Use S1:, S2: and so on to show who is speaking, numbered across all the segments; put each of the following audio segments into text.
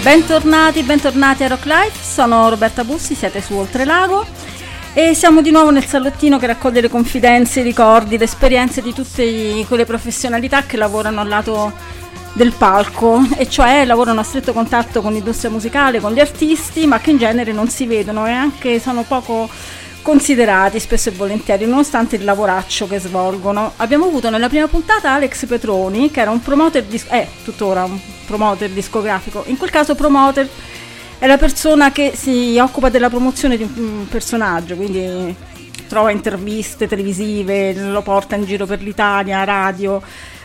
S1: Bentornati a Rock Life, sono Roberta Bussi, siete su Oltrelago e siamo di nuovo nel salottino che raccoglie le confidenze, i ricordi, le esperienze di tutte quelle professionalità che lavorano al lato del palco, e cioè lavorano a stretto contatto con l'industria musicale, con gli artisti, ma che in genere non si vedono e anche sono poco considerati spesso e volentieri, nonostante il lavoraccio che svolgono. Abbiamo avuto nella prima puntata Alex Petroni, che era un promoter tuttora un promoter discografico. In quel caso promoter è la persona che si occupa della promozione di un personaggio, quindi trova interviste televisive, lo porta in giro per l'Italia, radio,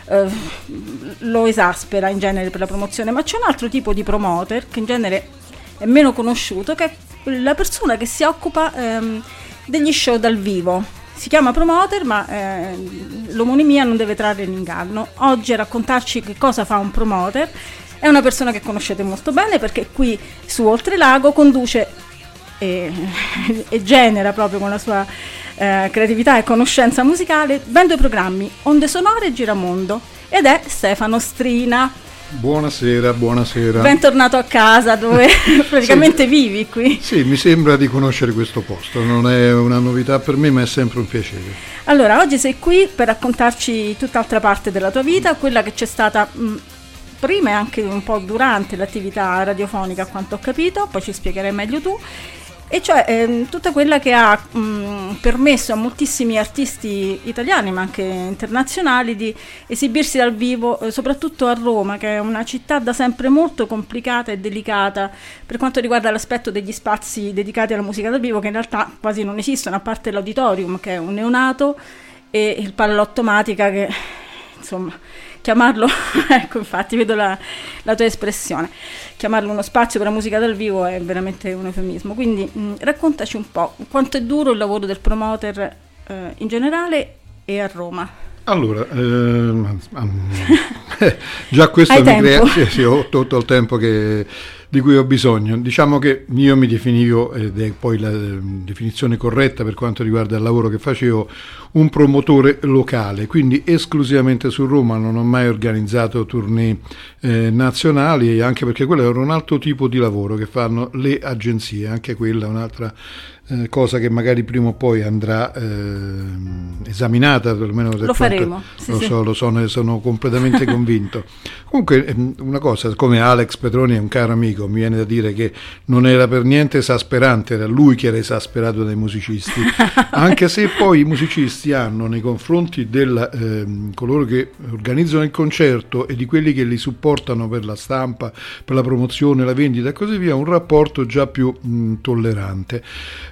S1: lo esaspera in genere per la promozione. Ma c'è un altro tipo di promoter che in genere è meno conosciuto, che è la persona che si occupa degli show dal vivo. Si chiama promoter, ma l'omonimia non deve trarre in inganno. Oggi a raccontarci che cosa fa un promoter è una persona che conoscete molto bene, perché qui su Oltrelago conduce e genera proprio con la sua creatività e conoscenza musicale ben 2 programmi, Onde Sonore e Giramondo, ed è Stefano Strina.
S2: Buonasera.
S1: Bentornato a casa, dove praticamente
S2: sì,
S1: vivi qui.
S2: Sì, mi sembra di conoscere questo posto, non è una novità per me, ma è sempre un piacere.
S1: Allora, oggi sei qui per raccontarci tutt'altra parte della tua vita, quella che c'è stata prima e anche un po' durante l'attività radiofonica, a quanto ho capito, poi ci spiegherai meglio tu, e cioè tutta quella che ha permesso a moltissimi artisti italiani ma anche internazionali di esibirsi dal vivo, soprattutto a Roma, che è una città da sempre molto complicata e delicata per quanto riguarda l'aspetto degli spazi dedicati alla musica dal vivo, che in realtà quasi non esistono, a parte l'auditorium, che è un neonato, e il Pallottomatica, che insomma chiamarlo, ecco, infatti vedo la tua espressione, chiamarlo uno spazio per la musica dal vivo è veramente un eufemismo. Quindi raccontaci un po' quanto è duro il lavoro del promoter in generale e a Roma.
S2: Allora, già questo mi crea, sì, ho tutto il tempo di cui ho bisogno. Diciamo che io mi definivo, ed è poi la definizione corretta per quanto riguarda il lavoro che facevo, un promotore locale, quindi esclusivamente su Roma. Non ho mai organizzato tournée nazionali, anche perché quello era un altro tipo di lavoro che fanno le agenzie, anche quella è un'altra cosa che magari prima o poi andrà esaminata, perlomeno
S1: lo faremo, sì,
S2: lo so, ne sono completamente convinto. Comunque una cosa, come Alex Petroni è un caro amico, mi viene da dire che non era per niente esasperante, era lui che era esasperato dai musicisti, anche se poi i musicisti hanno nei confronti di coloro che organizzano il concerto e di quelli che li supportano per la stampa, per la promozione, la vendita e così via, un rapporto già più tollerante.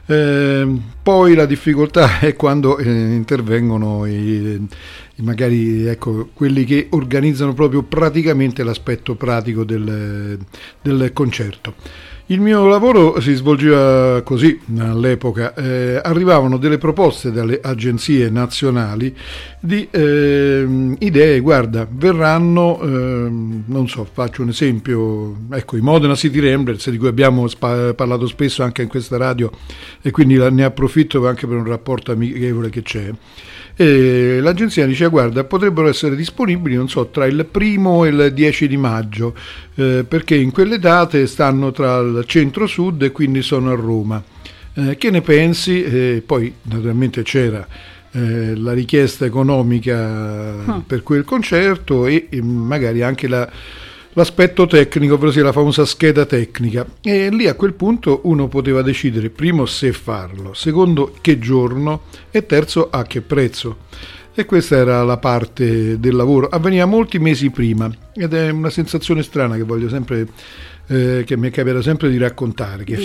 S2: Poi la difficoltà è quando intervengono magari, ecco, quelli che organizzano proprio praticamente l'aspetto pratico del concerto. Il mio lavoro si svolgeva così all'epoca, arrivavano delle proposte dalle agenzie nazionali di idee, guarda, verranno, non so, faccio un esempio, ecco, i Modena City Ramblers, di cui abbiamo parlato spesso anche in questa radio, e quindi ne approfitto anche per un rapporto amichevole che c'è. E l'agenzia dice, guarda, potrebbero essere disponibili, non so, tra il 1° e il 10 di maggio, perché in quelle date stanno tra il centro-sud e quindi sono a Roma. Che ne pensi? Poi naturalmente c'era la richiesta economica per quel concerto e magari anche l'aspetto tecnico, ovvero la famosa scheda tecnica, e lì a quel punto uno poteva decidere, primo, se farlo, secondo, che giorno, e terzo, a che prezzo. E questa era la parte del lavoro. Avveniva molti mesi prima, ed è una sensazione strana che voglio sempre, che mi capita sempre di raccontare, che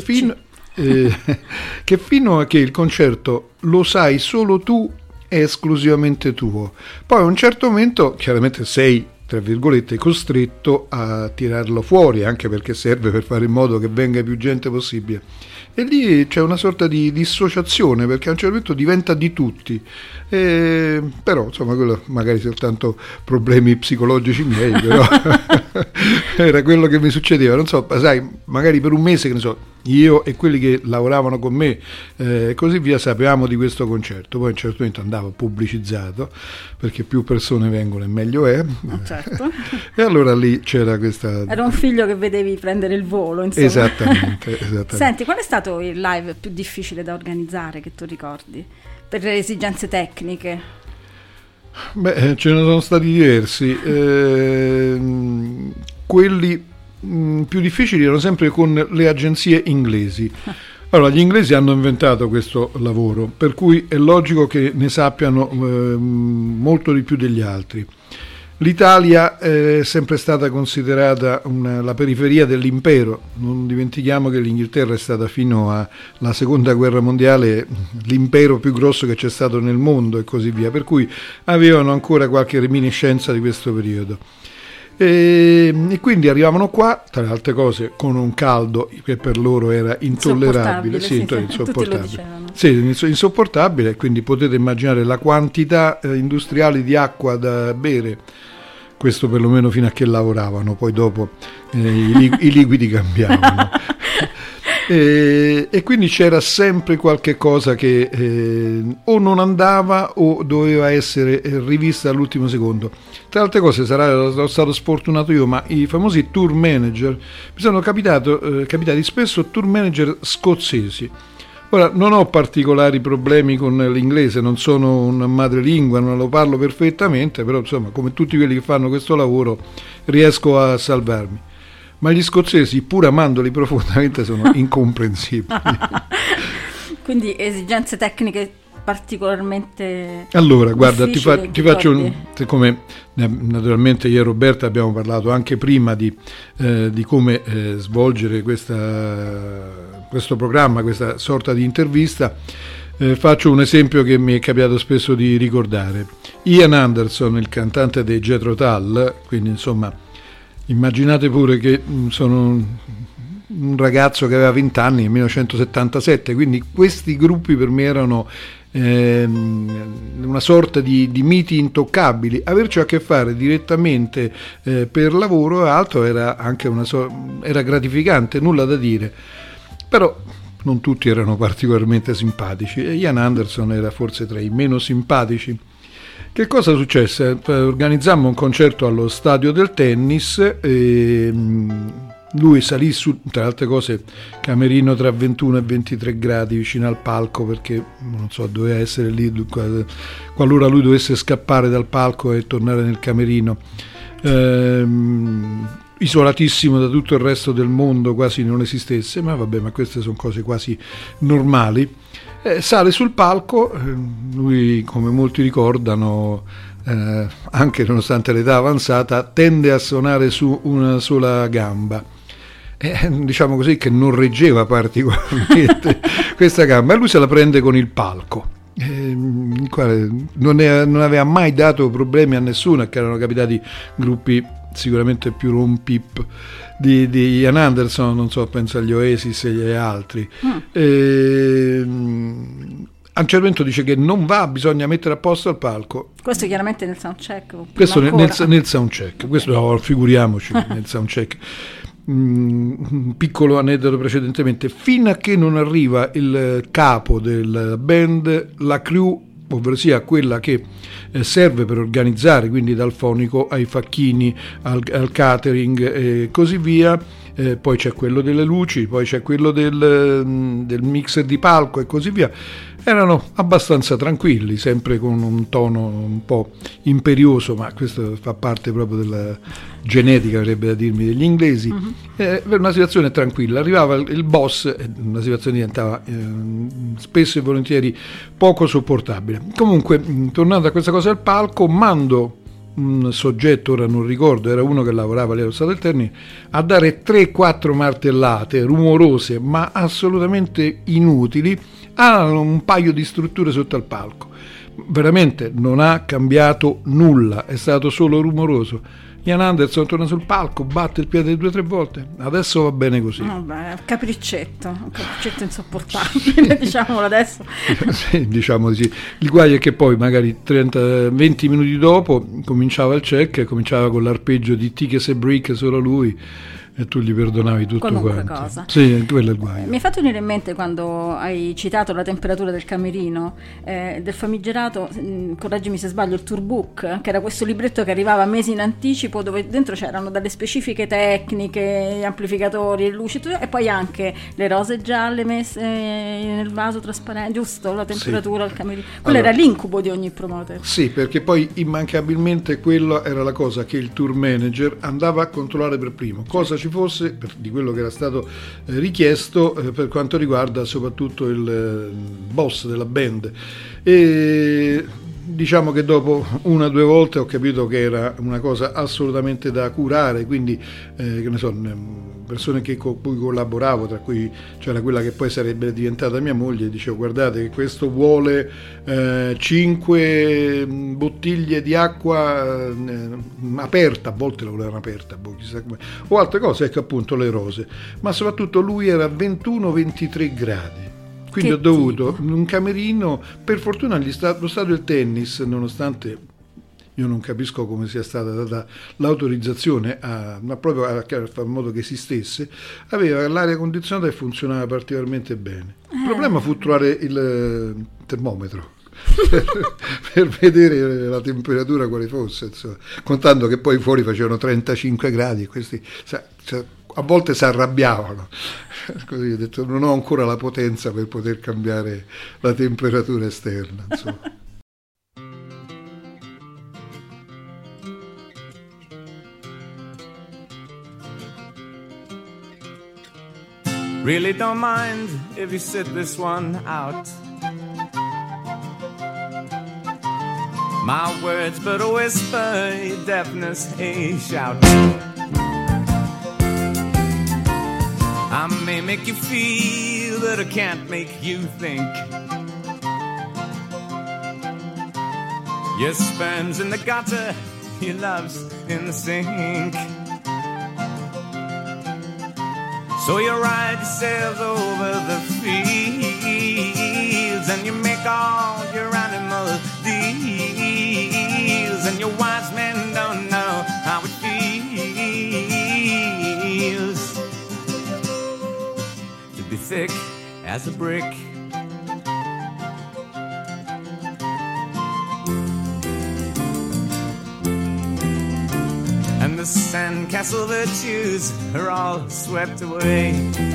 S2: fino a che il concerto lo sai solo tu, è esclusivamente tuo. Poi a un certo momento chiaramente sei, tra virgolette, costretto a tirarlo fuori, anche perché serve per fare in modo che venga più gente possibile. E lì c'è una sorta di dissociazione, perché a un certo punto diventa di tutti, però insomma quello magari soltanto problemi psicologici miei, però Era quello che mi succedeva, non so, sai, magari per un mese, che ne so, io e quelli che lavoravano con me e così via sapevamo di questo concerto, poi a un certo punto andava pubblicizzato, perché più persone vengono e meglio è.
S1: Certo.
S2: E allora lì c'era questa...
S1: Era un figlio che vedevi prendere il volo, insomma.
S2: Esattamente.
S1: Senti, qual è stato il live più difficile da organizzare, che tu ricordi, per le esigenze tecniche?
S2: Beh, ce ne sono stati diversi. Quelli più difficili erano sempre con le agenzie inglesi. Allora, gli inglesi hanno inventato questo lavoro, per cui è logico che ne sappiano molto di più degli altri. L'Italia è sempre stata considerata la periferia dell'impero. Non dimentichiamo che l'Inghilterra è stata fino alla seconda guerra mondiale l'impero più grosso che c'è stato nel mondo e così via, per cui avevano ancora qualche reminiscenza di questo periodo. E quindi arrivavano qua, tra le altre cose, con un caldo che per loro era intollerabile, insopportabile, quindi potete immaginare la quantità industriale di acqua da bere, questo perlomeno fino a che lavoravano, poi dopo i liquidi cambiavano. E quindi c'era sempre qualche cosa che o non andava o doveva essere rivista all'ultimo secondo. Tra altre cose sarò stato sfortunato io, ma i famosi tour manager mi sono capitati spesso tour manager scozzesi. Ora, non ho particolari problemi con l'inglese, non sono un madrelingua, non lo parlo perfettamente, però insomma, come tutti quelli che fanno questo lavoro, riesco a salvarmi. Ma gli scozzesi, pur amandoli profondamente, sono incomprensibili.
S1: Quindi esigenze tecniche particolarmente...
S2: Allora, guarda, ti faccio come naturalmente io e Roberta abbiamo parlato anche prima di come svolgere questo programma, questa sorta di intervista. Faccio un esempio che mi è capitato spesso di ricordare. Ian Anderson, il cantante dei Jethro Tull, quindi insomma, immaginate pure che sono un ragazzo che aveva 20 anni nel 1977, quindi questi gruppi per me erano una sorta di miti intoccabili. Averci a che fare direttamente per lavoro e altro era anche era gratificante, nulla da dire, però non tutti erano particolarmente simpatici e Ian Anderson era forse tra i meno simpatici. Che cosa successe? Organizzammo un concerto allo stadio del tennis e lui salì su, tra le altre cose, camerino tra 21 e 23 gradi vicino al palco, perché non so, doveva essere lì qualora lui dovesse scappare dal palco e tornare nel camerino. Isolatissimo da tutto il resto del mondo, quasi non esistesse, ma vabbè, ma queste sono cose quasi normali. Sale sul palco, lui, come molti ricordano, anche nonostante l'età avanzata, tende a suonare su una sola gamba. Diciamo così che non reggeva particolarmente questa gamba, e lui se la prende con il palco. Il quale non aveva mai dato problemi a nessuno, che erano capitati gruppi sicuramente più rompip di Ian Anderson, non so, penso agli Oasis e agli altri. A un certo momento dice che non va, bisogna mettere a posto il palco.
S1: Questo chiaramente nel soundcheck.
S2: Questo nel soundcheck, questo no, figuriamoci nel soundcheck. Un piccolo aneddoto precedentemente: fino a che non arriva il capo della band, la crew, ovvero sia quella che serve per organizzare, quindi dal fonico ai facchini al catering e così via, poi c'è quello delle luci, poi c'è quello del mixer di palco e così via, erano abbastanza tranquilli, sempre con un tono un po' imperioso, ma questo fa parte proprio della genetica, avrebbe da dirmi, degli inglesi. Una situazione tranquilla, arrivava il boss e la situazione diventava spesso e volentieri poco sopportabile. Comunque, tornando a questa cosa al palco, mando un soggetto, ora non ricordo, era uno che lavorava lì allo Stadio del Terni, a dare 3-4 martellate rumorose ma assolutamente inutili a un paio di strutture sotto al palco. veramente non ha cambiato nulla, è stato solo rumoroso. Ian Anderson torna sul palco, batte il piede 2 o 3 volte, adesso va bene così.
S1: Vabbè, un capriccetto insopportabile, diciamolo adesso.
S2: Sì, diciamo di sì. Il guaio è che poi magari 20 minuti dopo cominciava il check, cominciava con l'arpeggio di Tickets e Brick solo lui, e tu gli perdonavi tutto
S1: qualunque
S2: quanto.
S1: cosa.
S2: Sì, quello è il guaio.
S1: Mi è fatto venire in mente, quando hai citato la temperatura del camerino, del famigerato, correggimi se sbaglio, il Tourbook, che era questo libretto che arrivava mesi in anticipo, dove dentro c'erano dalle specifiche tecniche, gli amplificatori, le luci, e poi anche le rose gialle messe nel vaso trasparente, giusto? La temperatura al camerino. Quello era l'incubo di ogni promoter.
S2: Sì, perché poi immancabilmente quella era la cosa che il tour manager andava a controllare per primo, cosa ci fosse di quello che era stato richiesto per quanto riguarda soprattutto il boss della band. E diciamo che dopo 1 o 2 volte ho capito che era una cosa assolutamente da curare, quindi che ne so, persone con cui collaboravo, tra cui c'era quella che poi sarebbe diventata mia moglie, dicevo: guardate che questo vuole 5 bottiglie di acqua aperta, a volte la volevano aperta, chissà come, o altre cose, ecco appunto le rose, ma soprattutto lui era a 21-23 gradi. Quindi ho dovuto un camerino, per fortuna lo stadio del tennis, nonostante io non capisco come sia stata data l'autorizzazione ma proprio a fare in modo che esistesse, aveva l'aria condizionata e funzionava particolarmente bene. Il problema fu trovare il termometro per vedere la temperatura quale fosse, insomma, contando che poi fuori facevano 35 gradi e questi a volte si arrabbiavano. Così ho detto: non ho ancora la potenza per poter cambiare la temperatura esterna, insomma.
S3: Really don't mind if you sit this one out. My words but a whisper, your deafness a shout. I may make you feel, but I can't make you think. Your sperm's in the gutter, your love's in the sink. So you ride yourselves over the fields, and you make all your animal deals, and your wise men don't know how it feels to be thick as a brick. And the sandcastle virtues are all swept away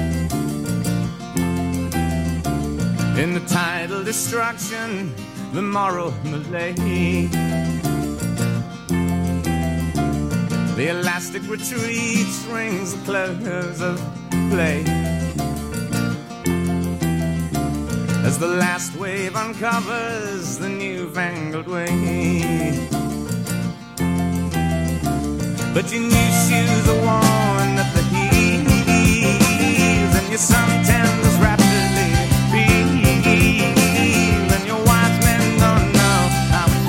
S3: in the tidal destruction, the moral malaise. The elastic retreat rings the close of play as the last wave uncovers the newfangled way. But your new shoes are worn at the heels, and your suntans rapidly peel, and your wise men don't know how it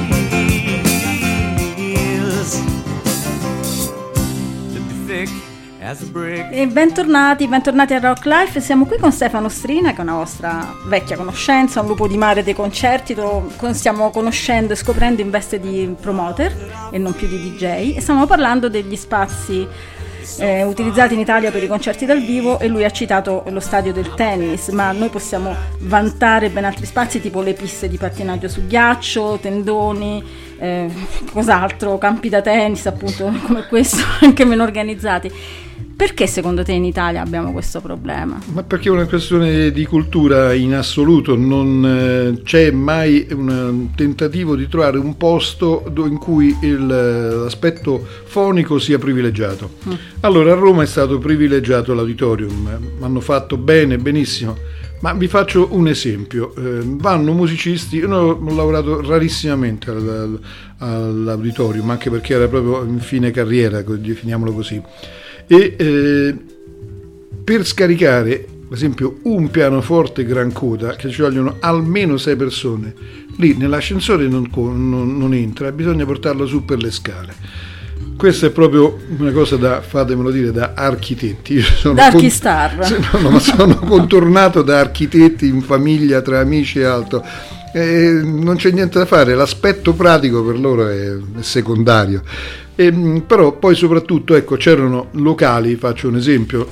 S3: feels to be thick as a brick.
S1: E bentornati a Rock Life. Siamo qui con Stefano Strina, che è una vostra vecchia conoscenza, un lupo di mare dei concerti. Lo stiamo conoscendo e scoprendo in veste di promoter e non più di DJ, e stiamo parlando degli spazi utilizzati in Italia per i concerti dal vivo, e lui ha citato lo stadio del tennis, ma noi possiamo vantare ben altri spazi, tipo le piste di pattinaggio su ghiaccio, tendoni, cos'altro, campi da tennis appunto come questo, anche meno organizzati. Perché secondo te in Italia abbiamo questo problema?
S2: Ma perché è una questione di cultura in assoluto, non c'è mai un tentativo di trovare un posto in cui l'aspetto fonico sia privilegiato. Allora a Roma è stato privilegiato l'auditorium, hanno fatto benissimo, ma vi faccio un esempio. Vanno musicisti, io ho lavorato rarissimamente all'auditorium, anche perché era proprio in fine carriera, definiamolo così. E per scaricare per esempio un pianoforte gran coda, che ci vogliono almeno 6 persone, lì nell'ascensore non entra, bisogna portarlo su per le scale. Questa è proprio una cosa fatemelo dire, da architetti. Io sono
S1: da archistar.
S2: Ma sono contornato da architetti in famiglia, tra amici e altro. Non c'è niente da fare, l'aspetto pratico per loro è secondario. Però poi soprattutto, ecco, c'erano locali, faccio un esempio,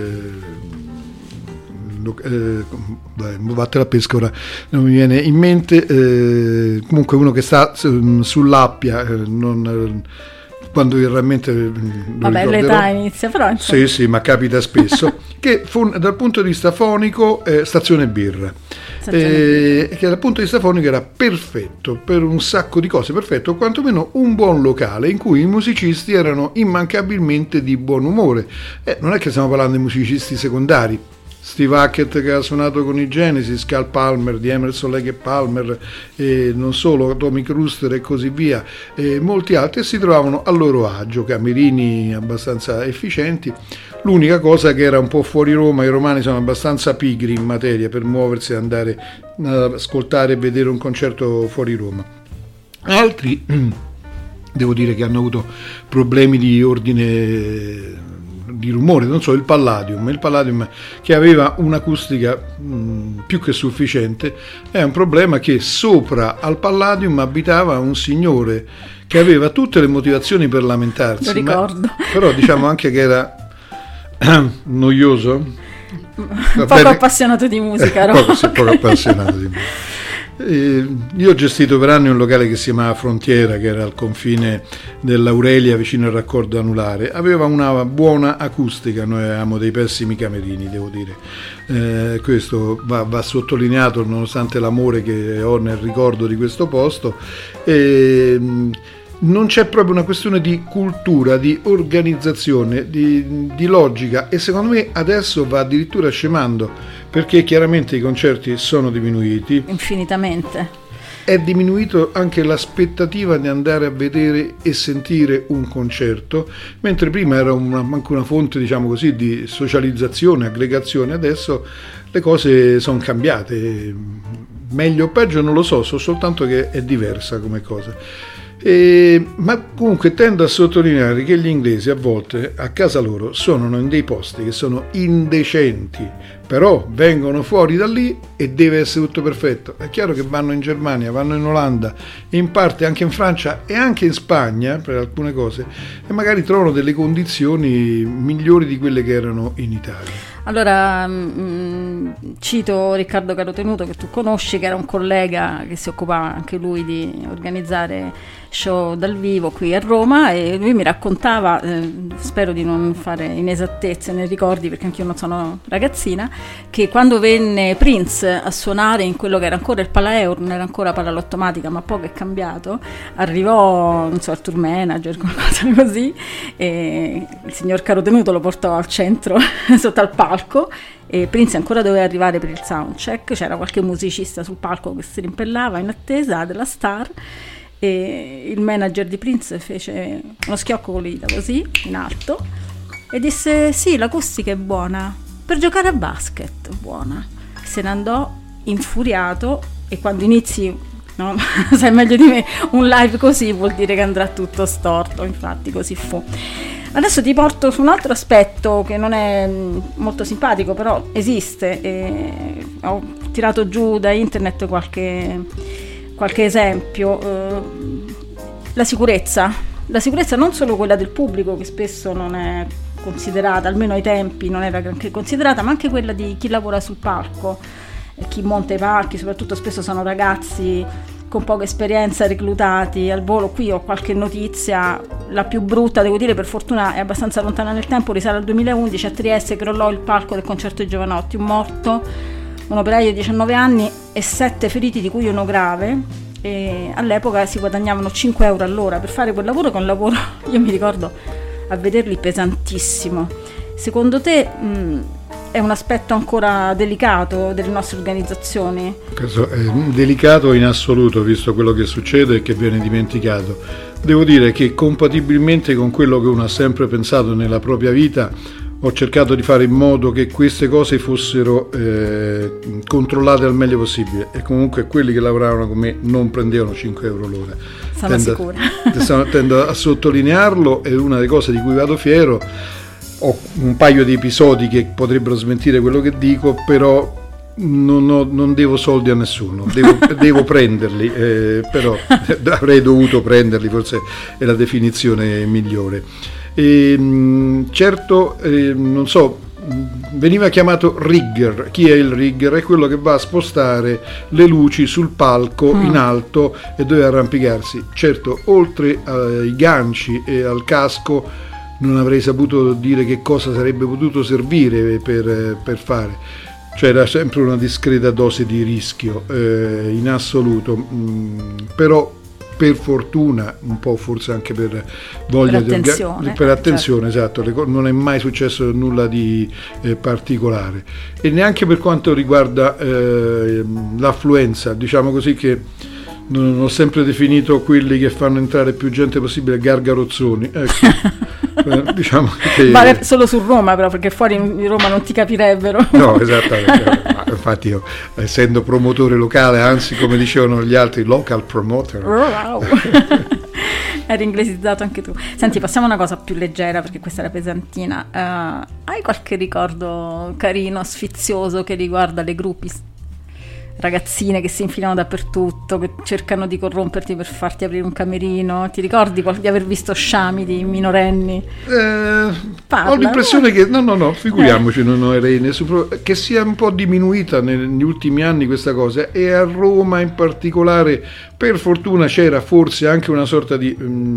S2: vattene a pesca, ora non mi viene in mente, comunque uno che sta sull'Appia, quando realmente
S1: vabbè, l'età inizia, però
S2: sì, ma capita spesso che dal punto di vista fonico Stazione Birra, che dal punto di vista fonico era perfetto per un sacco di cose, perfetto, o quantomeno un buon locale in cui i musicisti erano immancabilmente di buon umore. Non è che stiamo parlando di musicisti secondari. Steve Hackett, che ha suonato con i Genesis, Cal Palmer di Emerson, Lake Palmer, non solo, Tommy Kruster e così via, e molti altri, si trovavano a loro agio, camerini abbastanza efficienti. L'unica cosa che era un po' fuori Roma, i romani sono abbastanza pigri in materia per muoversi e andare ad ascoltare e vedere un concerto fuori Roma. Altri devo dire che hanno avuto problemi di ordine di rumore, non so, il Palladium che aveva un'acustica più che sufficiente. È un problema che sopra al Palladium abitava un signore che aveva tutte le motivazioni per lamentarsi.
S1: Lo ricordo.
S2: Però diciamo anche che era noioso,
S1: poco appassionato di musica,
S2: poco appassionato di musica. Io ho gestito per anni un locale che si chiamava Frontiera, che era al confine dell'Aurelia vicino al raccordo anulare. Aveva una buona acustica, noi avevamo dei pessimi camerini, devo dire, questo va sottolineato nonostante l'amore che ho nel ricordo di questo posto. Non c'è proprio una questione di cultura, di organizzazione, di logica, e secondo me adesso va addirittura scemando, perché chiaramente i concerti sono diminuiti
S1: infinitamente.
S2: È diminuito anche l'aspettativa di andare a vedere e sentire un concerto, mentre prima era anche una fonte, diciamo così, di socializzazione, aggregazione. Adesso le cose sono cambiate, meglio o peggio non lo so soltanto che è diversa come cosa. Ma comunque tendo a sottolineare che gli inglesi a volte a casa loro suonano in dei posti che sono indecenti, però vengono fuori da lì e deve essere tutto perfetto. È chiaro che vanno in Germania, vanno in Olanda, in parte anche in Francia e anche in Spagna per alcune cose, e magari trovano delle condizioni migliori di quelle che erano in Italia.
S1: Allora, cito Riccardo Carotenuto, che tu conosci, che era un collega che si occupava anche lui di organizzare show dal vivo qui a Roma, e lui mi raccontava, spero di non fare inesattezze nei ricordi perché anch'io non sono ragazzina, che quando venne Prince a suonare in quello che era ancora il Palaeur, non era ancora Palalottomatica ma poco è cambiato, arrivò, non so, il tour manager, qualcosa così, e il signor Carotenuto lo portò al centro sotto al palco, e Prince ancora doveva arrivare per il soundcheck, c'era qualche musicista sul palco che si rimpellava in attesa della star, e il manager di Prince fece uno schiocco con le dita così in alto e disse: sì, l'acustica è buona, per giocare a basket buona. Se ne andò infuriato, e quando inizi, no, sai meglio di me, un live così vuol dire che andrà tutto storto, infatti così fu. Adesso ti porto su un altro aspetto che non è molto simpatico, però esiste, e ho tirato giù da internet qualche esempio. La sicurezza non solo quella del pubblico, che spesso non è considerata, almeno ai tempi non era granché considerata, ma anche quella di chi lavora sul palco, chi monta i palchi, soprattutto spesso sono ragazzi con poca esperienza, reclutati al volo. Qui ho qualche notizia, la più brutta devo dire, per fortuna è abbastanza lontana nel tempo, risale al 2011, a Trieste crollò il palco del concerto di Giovanotti, un morto, un operaio di 19 anni e 7 feriti, di cui uno grave, e all'epoca si guadagnavano 5 euro all'ora per fare quel lavoro, che è un lavoro, io mi ricordo a vederli, pesantissimo. Secondo te è un aspetto ancora delicato delle nostre organizzazioni? Questo
S2: è delicato in assoluto, visto quello che succede e che viene dimenticato. Devo dire che compatibilmente con quello che uno ha sempre pensato nella propria vita, ho cercato di fare in modo che queste cose fossero controllate al meglio possibile, e comunque quelli che lavoravano con me non prendevano 5 euro l'ora.
S1: Sono sicura.
S2: Tendo a sottolinearlo, è una delle cose di cui vado fiero. Ho un paio di episodi che potrebbero smentire quello che dico, però non devo soldi a nessuno, devo prenderli, però avrei dovuto prenderli, forse è la definizione migliore. Certo, non so, veniva chiamato rigger. Chi è il rigger? È quello che va a spostare le luci sul palco in alto e deve arrampicarsi. Certo, oltre ai ganci e al casco non avrei saputo dire che cosa sarebbe potuto servire per fare. Cioè era sempre una discreta dose di rischio in assoluto, però per fortuna, un po' forse anche per voglia
S1: per attenzione,
S2: certo. Esatto, non è mai successo nulla di particolare, e neanche per quanto riguarda l'affluenza, diciamo così, che non ho sempre definito quelli che fanno entrare più gente possibile gargarozzoni, ecco. Diciamo che...
S1: Vale solo su Roma, però, perché fuori di Roma non ti capirebbero.
S2: No, esattamente. Infatti io, essendo promotore locale, anzi, come dicevano gli altri, local promoter.
S1: Wow. Eri inglesizzato anche tu. Senti, passiamo a una cosa più leggera, perché questa era pesantina. Hai qualche ricordo carino, sfizioso, che riguarda le groupies? Ragazzine che si infilano dappertutto, che cercano di corromperti per farti aprire un camerino. Ti ricordi di aver visto sciami di minorenni?
S2: Ho l'impressione che no, figuriamoci, non avrei nessun che sia un po' diminuita negli ultimi anni questa cosa, e a Roma in particolare per fortuna c'era forse anche una sorta di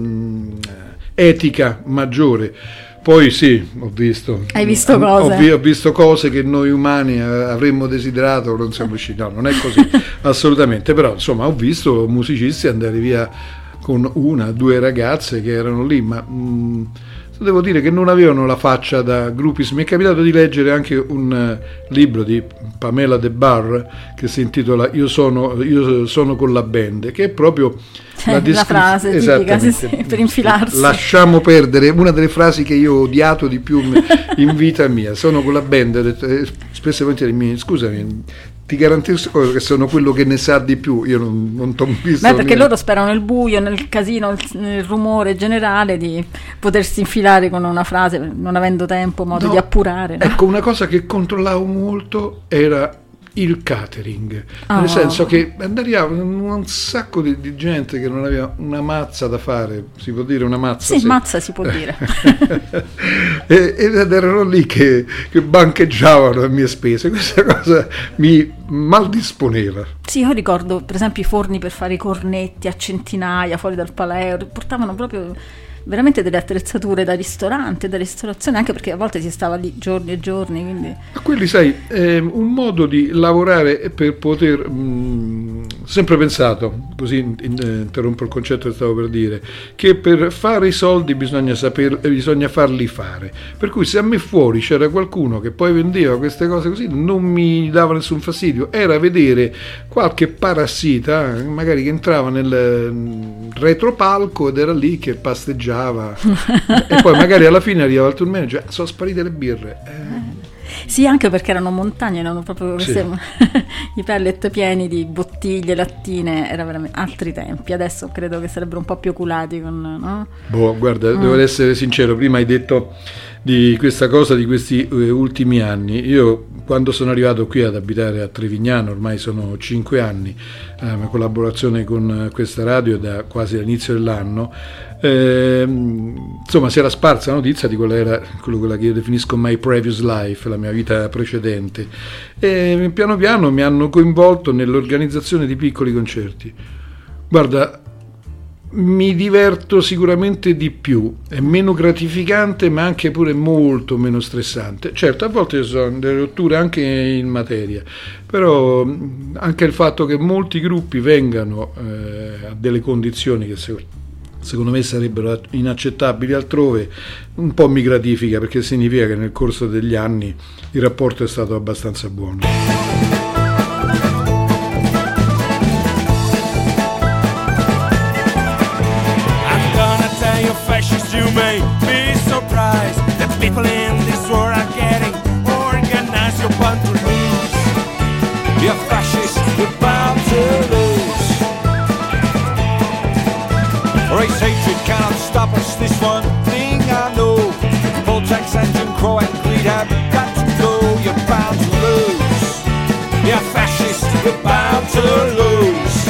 S2: etica maggiore. Poi sì, ho visto.
S1: Hai visto cose?
S2: Ho visto cose che noi umani avremmo desiderato, non siamo riusciti. No, non è così, assolutamente. Però insomma ho visto musicisti andare via con 1 o 2 ragazze che erano lì, ma devo dire che non avevano la faccia da groupies. Mi è capitato di leggere anche un libro di Pamela De Bar che si intitola Io sono con la band, che è proprio la frase tipica, sì, per infilarsi. Lasciamo perdere, una delle frasi che io ho odiato di più in vita mia. Sono con la band, ho detto, spesso e volentieri, scusami, ti garantisco che sono quello che ne sa di più. Io non t'ho visto. Beh,
S1: perché loro sperano nel buio, nel casino, nel rumore generale di potersi infilare con una frase, non avendo tempo, modo di appurare. No?
S2: Ecco, una cosa che controllavo molto era il catering, nel senso che andava un sacco di gente che non aveva una mazza da fare, si può dire una mazza?
S1: Sì, mazza si può dire.
S2: Ed erano lì che bancheggiavano a mie spese. Questa cosa mi maldisponeva.
S1: Sì, io ricordo per esempio i forni per fare i cornetti a centinaia fuori dal Palais, portavano proprio veramente delle attrezzature da ristorante, da ristorazione, anche perché a volte si stava lì giorni e giorni, quindi...
S2: Quelli, sai, è un modo di lavorare per poter sempre pensato, così interrompo il concetto che stavo per dire, che per fare i soldi bisogna farli fare, per cui se a me fuori c'era qualcuno che poi vendeva queste cose così non mi dava nessun fastidio, era vedere qualche parassita magari che entrava nel retropalco ed era lì che pasteggiava e poi magari alla fine arrivava il tour manager, sono sparite le birre.
S1: Sì, anche perché erano montagne, erano proprio queste, i pellet pieni di bottiglie, lattine, era veramente altri tempi. Adesso credo che sarebbero un po' più oculati no?
S2: Guarda, devo essere sincero, prima hai detto di questa cosa di questi ultimi anni. Io quando sono arrivato qui ad abitare a Trevignano, ormai sono 5 anni, la mia collaborazione con questa radio da quasi all'inizio dell'anno, insomma si era sparsa la notizia di quello che io definisco my previous life, la mia vita precedente, e piano piano mi hanno coinvolto nell'organizzazione di piccoli concerti. Guarda, mi diverto sicuramente di più, è meno gratificante ma anche pure molto meno stressante. Certo, a volte ci sono delle rotture anche in materia, però anche il fatto che molti gruppi vengano a delle condizioni che secondo me sarebbero inaccettabili altrove, un po' mi gratifica, perché significa che nel corso degli anni il rapporto è stato abbastanza buono.
S3: You may be surprised that people in this world stop us, this one thing I know. Voltax, engine, crow and greed have got to go. You're bound to lose. You're fascist, you're bound to lose.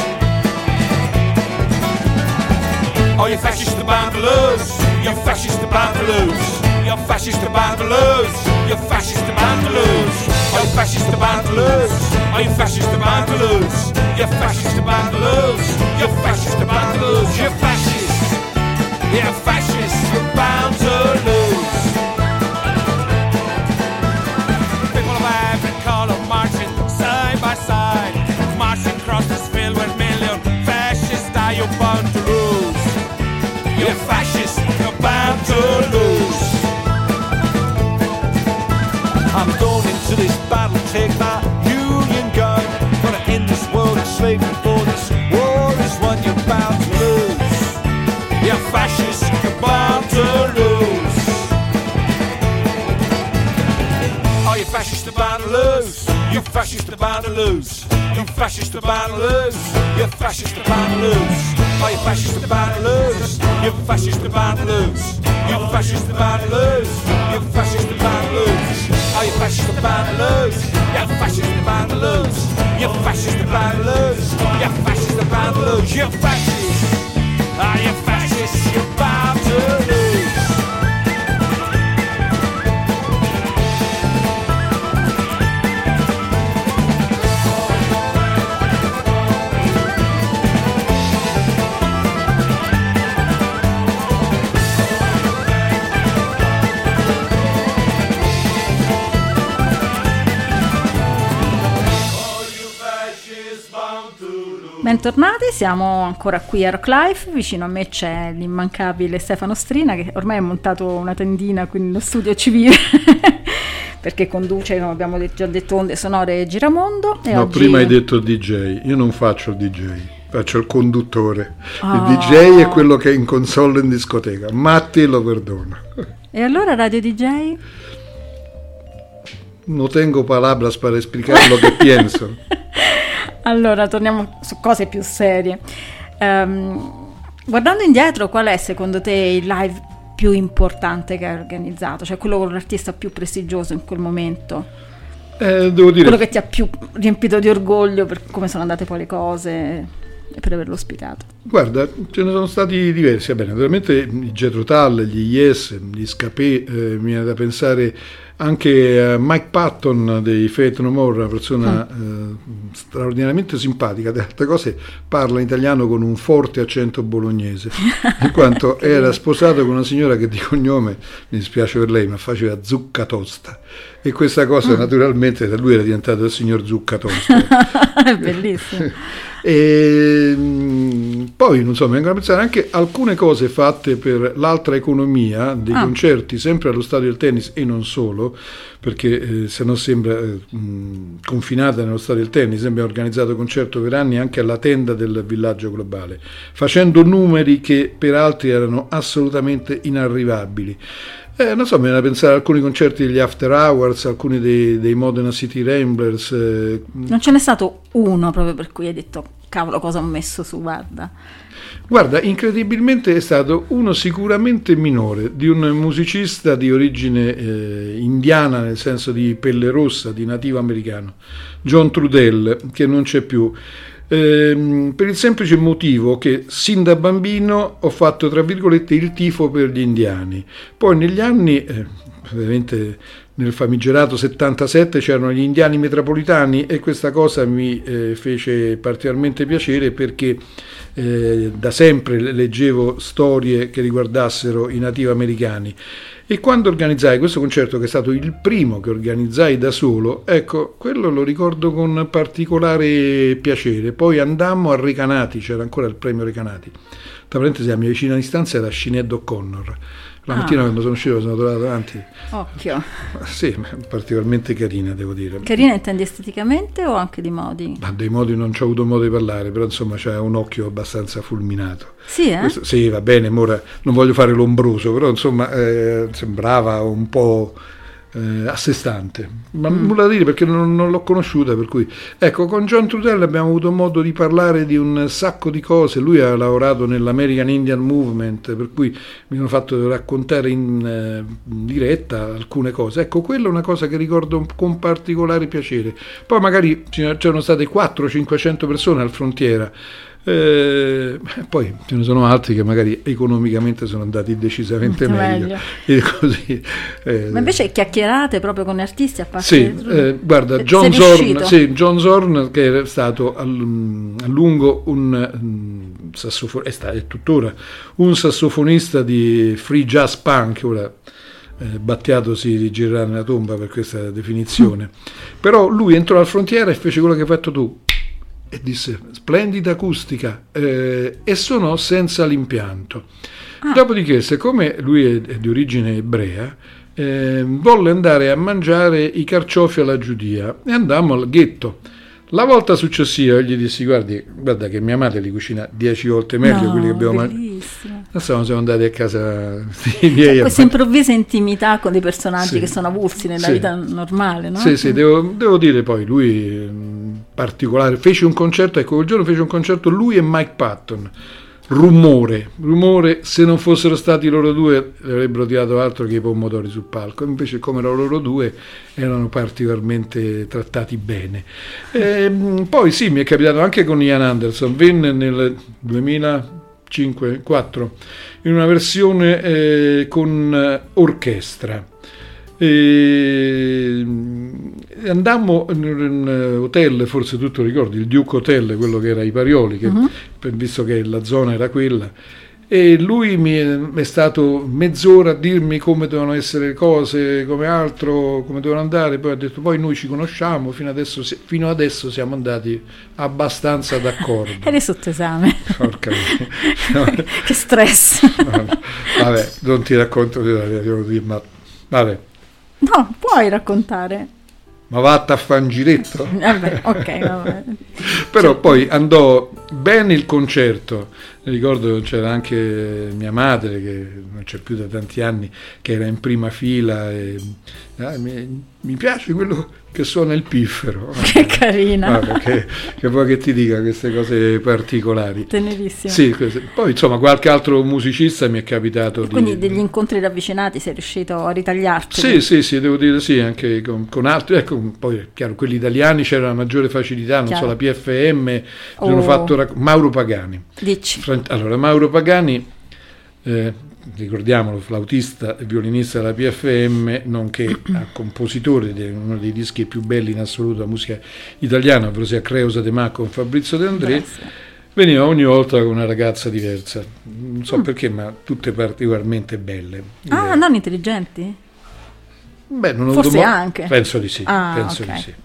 S3: Oh, you're fascist, you're bound to lose. You're fascist, you're bound to lose. You're fascist, you're bound to lose. You're fascist, you're bound to lose. Oh, you're fascist, you're bound to lose. Oh, you're fascist, you're bound to lose. You're fascist, you're bound to lose. You're fascist, you're bound to lose. You're fascist. You're fascist, you're bound to lose. People of Africa are marching side by side, marching across this field with million fascists. Are you bound to lose? You're fascist, you're bound to lose. I'm going into this battle, take my Union gun. Gonna end this world of slavery, for this war is one you're bound to lose. You're fascist, you're bound to lose. Oh, you're fascist, you're bound to lose. You're fascist, you're bound to lose. You're fascist, you're bound to lose. You're fascist, you're bound to lose. Oh, you're fascist, you're bound to lose. You're fascist, you're bound to lose. You're fascist, you're bound to lose. You're fascist, you're bound to lose. Oh, you're fascist, you're bound to lose. You're fascist, you're bound to lose. You're fascist, you're bound to lose. You're fascist, you're bound to lose. You're fascist. Oh, you're fascist, you're bound to lose.
S1: Bentornati, siamo ancora qui a Rock Life, vicino a me c'è l'immancabile Stefano Strina che ormai ha montato una tendina qui nello studio civile perché conduce, come abbiamo già detto, Onde Sonore Giramondo. E
S2: no,
S1: oggi...
S2: prima hai detto DJ, io non faccio il DJ, faccio il conduttore. Il DJ è quello che è in console in discoteca, Matti lo perdona.
S1: E allora Radio DJ?
S2: No tengo palabras para explicar lo que pienso.
S1: Allora, torniamo su cose più serie. Guardando indietro, qual è secondo te il live più importante che hai organizzato? Cioè quello con l'artista più prestigioso in quel momento?
S2: Devo dire...
S1: Quello che ti ha più riempito di orgoglio per come sono andate poi le cose e per averlo ospitato?
S2: Guarda, ce ne sono stati diversi. Bene, naturalmente i Jethro Tull, gli Yes, gli Scapé, mi viene da pensare anche a Mike Patton dei Faith No More, una persona straordinariamente simpatica, tra le altre cose parla in italiano con un forte accento bolognese, in quanto era sposato con una signora che di cognome, mi dispiace per lei, ma faceva zucca tosta, e questa cosa naturalmente da lui era diventato il signor zucca tosta.
S1: È bellissimo.
S2: E poi non so, mi vengono a pensare anche alcune cose fatte per l'altra economia dei concerti, sempre allo stadio del tennis e non solo, perché se no sembra confinata nello stadio del tennis. Abbiamo organizzato concerto per anni anche alla tenda del Villaggio Globale, facendo numeri che per altri erano assolutamente inarrivabili. Non so, mi viene da pensare a alcuni concerti degli After Hours, alcuni dei Modena City Ramblers.
S1: Non ce n'è stato uno proprio per cui hai detto cavolo, cosa ho messo su,
S2: Guarda, incredibilmente è stato uno sicuramente minore, di un musicista di origine indiana, nel senso di pelle rossa, di nativo americano, John Trudell, che non c'è più. Per il semplice motivo che sin da bambino ho fatto, tra virgolette, il tifo per gli indiani. Poi negli anni, ovviamente nel famigerato 77 c'erano gli indiani metropolitani e questa cosa mi fece particolarmente piacere, perché da sempre leggevo storie che riguardassero i nativi americani. E quando organizzai questo concerto, che è stato il primo che organizzai da solo, ecco, quello lo ricordo con particolare piacere. Poi andammo a Recanati, c'era ancora il premio Recanati. Tra parentesi, la mia vicina di stanza era Sinead O'Connor. La mattina quando sono uscito sono trovato davanti.
S1: Occhio.
S2: Sì, particolarmente carina, devo dire.
S1: Carina intendi esteticamente o anche di modi?
S2: Ma dei modi non ci ho avuto modo di parlare, però insomma c'ha un occhio abbastanza fulminato.
S1: Sì,
S2: Questo, sì, va bene, ora non voglio fare l'ombroso, però insomma sembrava un po' a sé stante, ma nulla da dire perché non l'ho conosciuta, per cui ecco, con John Trudell abbiamo avuto modo di parlare di un sacco di cose. Lui ha lavorato nell'American Indian Movement, per cui mi hanno fatto raccontare in diretta alcune cose. Ecco, quella è una cosa che ricordo con particolare piacere. Poi magari c'erano state 400-500 persone al Frontiera. Poi ce ne sono altri che magari economicamente sono andati decisamente meglio. E così,
S1: ma invece chiacchierate proprio con artisti a parte?
S2: Sì, guarda, John Zorn, che è stato a lungo un sassofonista, è tuttora un sassofonista di free jazz punk. Ora Battiato si rigirerà nella tomba per questa definizione, però lui entrò al Frontiera e fece quello che hai fatto tu e disse: splendida acustica, e suonò senza l'impianto. Dopodiché, siccome lui è di origine ebrea, volle andare a mangiare i carciofi alla giudia e andammo al ghetto. La volta successiva io gli dissi: guarda che mia madre li cucina 10 volte meglio quelli che abbiamo mangiato. Adesso siamo andati a casa dei miei.
S1: Questa improvvisa intimità con dei personaggi che sono avulsi nella vita normale, no?
S2: Sì, devo dire, poi lui particolare, fece un concerto, ecco, quel giorno fece un concerto lui e Mike Patton. Rumore, se non fossero stati loro due le avrebbero tirato altro che i pomodori sul palco, invece come erano loro due erano particolarmente trattati bene. Poi sì, mi è capitato anche con Ian Anderson, venne nel 2005-2004 in una versione con orchestra. Andammo in un hotel, forse tu lo ricordi, il Duke Hotel, quello che era ai Parioli, che, visto che la zona era quella, e lui è stato mezz'ora a dirmi come dovevano essere le cose, come altro, come dovevano andare. Poi ha detto: poi noi ci conosciamo, fino adesso siamo andati abbastanza d'accordo.
S1: Eri sotto esame.
S2: Porca
S1: no. Che stress.
S2: Vabbè, non ti racconto, ma vabbè.
S1: No, puoi raccontare.
S2: Ma vatta a fan giretto?
S1: Vabbè, ok, vabbè.
S2: Però poi andò bene il concerto. Ricordo che c'era anche mia madre, che non c'è più da tanti anni, che era in prima fila e mi piace quello che suona il piffero.
S1: Che carina.
S2: Che vuoi che ti dica queste cose particolari.
S1: Tenerissimo.
S2: Sì, poi insomma qualche altro musicista mi è capitato.
S1: Quindi degli incontri ravvicinati sei riuscito a ritagliarti?
S2: Sì, devo dire sì, anche con altri. Ecco, poi chiaro, quelli italiani c'era una maggiore facilità, non so, la PFM, hanno fatto Mauro Pagani.
S1: Dici.
S2: Allora, Mauro Pagani, ricordiamolo, flautista e violinista della PFM, nonché compositore di uno dei dischi più belli in assoluto della musica italiana, ovvero sia Creusa de Ma con Fabrizio De André. Veniva ogni volta con una ragazza diversa, non so perché, ma tutte particolarmente belle.
S1: Non intelligenti?
S2: Beh, non ho
S1: forse anche.
S2: Penso di sì.
S1: Penso
S2: di sì.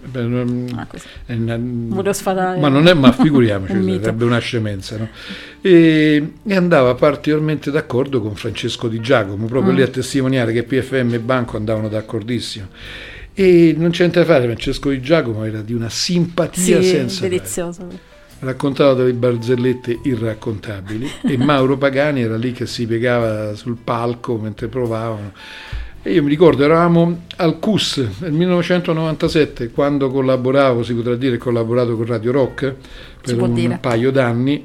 S1: Volevo sfatare.
S2: Ma figuriamoci, sarebbe una scemenza, no? E andava particolarmente d'accordo con Francesco Di Giacomo, proprio lì a testimoniare che PFM e Banco andavano d'accordissimo. E non c'è niente da fare, Francesco Di Giacomo era di una simpatia senza
S1: delizioso.
S2: Raccontava delle barzellette irraccontabili e Mauro Pagani era lì che si piegava sul palco mentre provavano. E io mi ricordo, eravamo al CUS nel 1997, quando si potrà dire, collaborato con Radio Rock per un paio d'anni,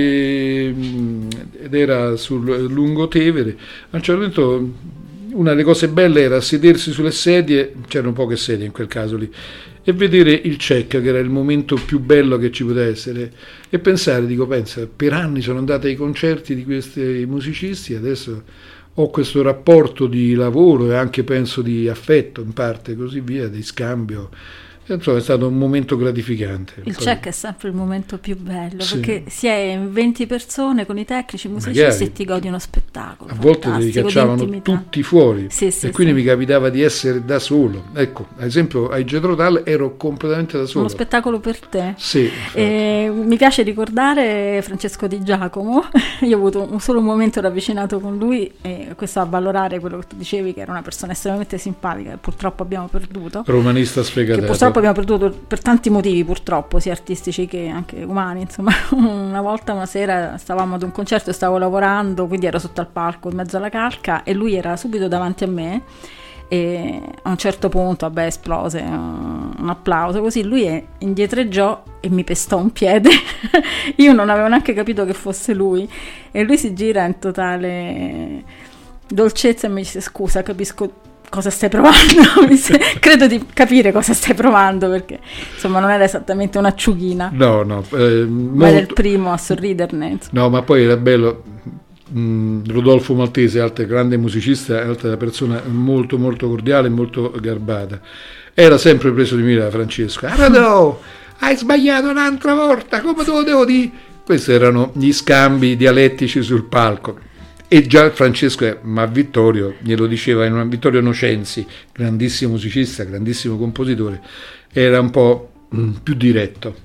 S2: ed era sul Lungotevere. A un certo punto una delle cose belle era sedersi sulle sedie, c'erano poche sedie in quel caso lì, e vedere il check, che era il momento più bello che ci poteva essere, e pensare, pensa, per anni sono andato ai concerti di questi musicisti, adesso ho questo rapporto di lavoro e anche penso di affetto in parte, così via, di scambio. Insomma, è stato un momento gratificante.
S1: Il check è sempre il momento più bello, perché si è in 20 persone con i tecnici, i musicisti, e ti godi uno spettacolo.
S2: A volte li cacciavano tutti fuori, quindi mi capitava di essere da solo. Ecco, ad esempio ai Jethro Tull ero completamente da solo.
S1: Uno spettacolo per te.
S2: Sì.
S1: Mi piace ricordare Francesco Di Giacomo. Io ho avuto solo un momento ravvicinato con lui, e questo a valorare quello che tu dicevi, che era una persona estremamente simpatica, che purtroppo abbiamo perduto.
S2: Romanista sfegatato.
S1: Che purtroppo abbiamo perduto per tanti motivi, purtroppo, sia artistici che anche umani, insomma. Una sera stavamo ad un concerto e stavo lavorando, quindi ero sotto al palco in mezzo alla calca, e lui era subito davanti a me e a un certo punto vabbè esplose un applauso, così lui indietreggiò e mi pestò un piede. Io non avevo neanche capito che fosse lui e lui si gira in totale dolcezza e mi dice: scusa, capisco cosa stai provando. Credo di capire cosa stai provando, perché insomma non era esattamente un'acciughina.
S2: No,
S1: ma era il primo a sorriderne, insomma.
S2: No, ma poi era bello. Rodolfo Maltese, altro grande musicista, altra persona molto molto cordiale, molto garbata, era sempre preso di mira da Francesco. Rodolfo, hai sbagliato un'altra volta, come te lo devo dire? Questi erano gli scambi dialettici sul palco. E già Francesco, ma Vittorio glielo diceva, Vittorio Nocenzi, grandissimo musicista, grandissimo compositore, era un po' più diretto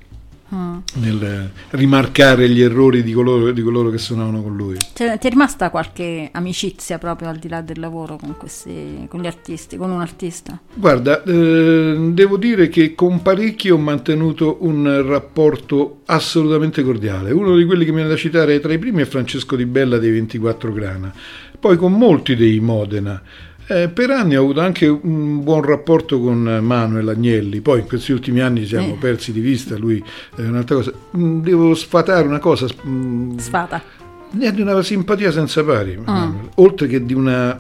S2: nel rimarcare gli errori di coloro che suonavano con lui.
S1: Cioè, ti è rimasta qualche amicizia proprio al di là del lavoro con gli artisti, con un artista?
S2: Guarda, devo dire che con parecchi ho mantenuto un rapporto assolutamente cordiale. Uno di quelli che mi viene da citare tra i primi è Francesco Di Bella dei 24 Grana, poi con molti dei Modena. Per anni ho avuto anche un buon rapporto con Manuel Agnelli, poi in questi ultimi anni ci siamo persi di vista, lui è un'altra cosa. Devo sfatare una cosa.
S1: Sfata.
S2: È di una simpatia senza pari, oltre che di una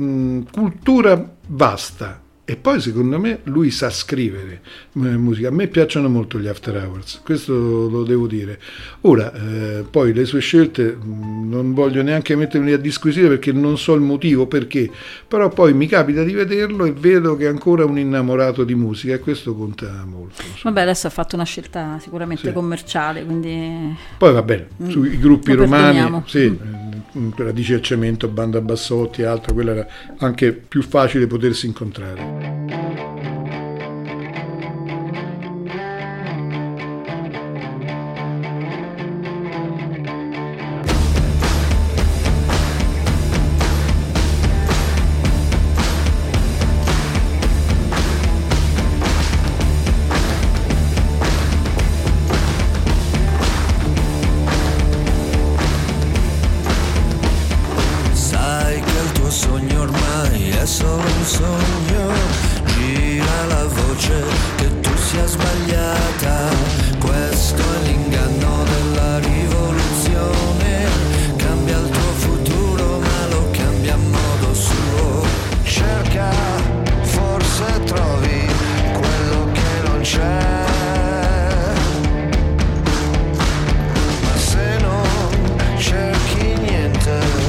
S2: cultura vasta. E poi secondo me lui sa scrivere musica. A me piacciono molto gli After Hours, questo lo devo dire. Ora, poi le sue scelte non voglio neanche mettermi a disquisire perché non so il motivo perché, però poi mi capita di vederlo e vedo che è ancora un innamorato di musica e questo conta molto.
S1: Vabbè, adesso ha fatto una scelta sicuramente commerciale, quindi...
S2: Poi va bene, sui gruppi romani, quella di Cercemento, Banda Bassotti e altro, quella era anche più facile potersi incontrare.
S4: Sai che il tuo sogno ormai è solo un sogno, gira la voce che tu sia sbagliata, questo è l'inganno della rivoluzione, cambia il tuo futuro ma lo cambia a modo suo, cerca, forse trovi quello che non c'è, ma se non cerchi niente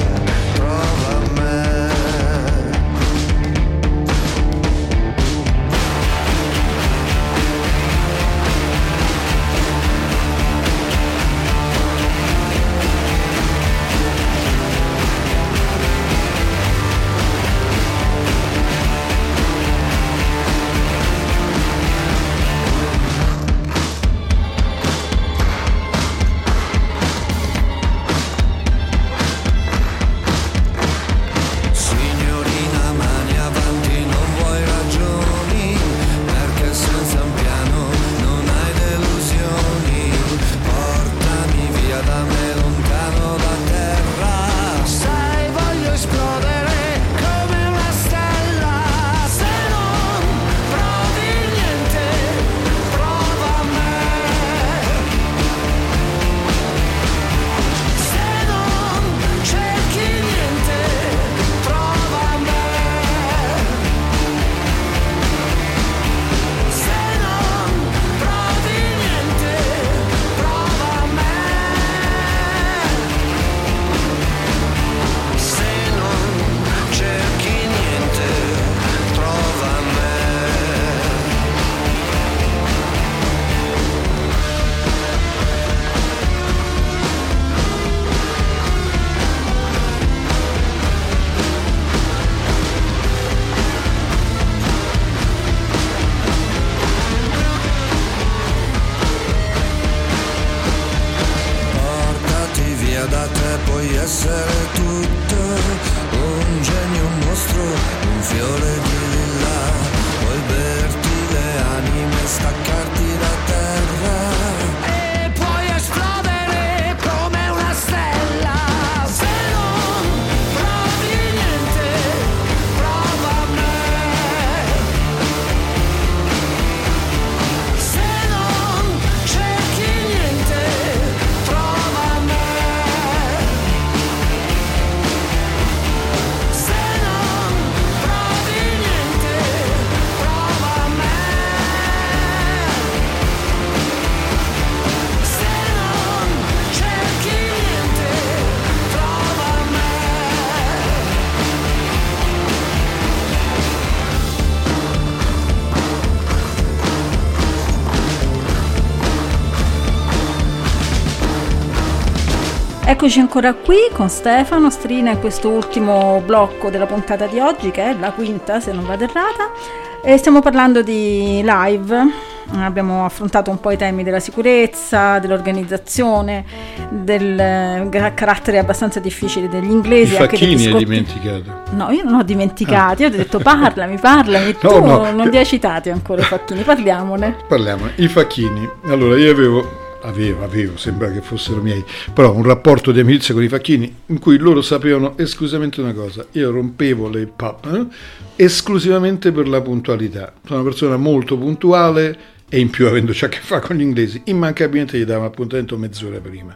S1: Eccoci ancora qui con Stefano Strina in questo ultimo blocco della puntata di oggi, che è la quinta se non vado errata, e stiamo parlando di live. Abbiamo affrontato un po' i temi della sicurezza, dell'organizzazione, del carattere abbastanza difficile degli inglesi.
S2: I facchini hai dimenticato?
S1: No, io non ho dimenticati, io ti ho detto parlami, tu non li hai citati ancora i facchini, parliamone.
S2: I facchini. Allora, io avevo, sembra che fossero miei, però un rapporto di amicizia con i facchini in cui loro sapevano esclusivamente una cosa: io rompevo le esclusivamente per la puntualità. Sono una persona molto puntuale e in più, avendoci a che fare con gli inglesi, immancabilmente gli davo un appuntamento mezz'ora prima.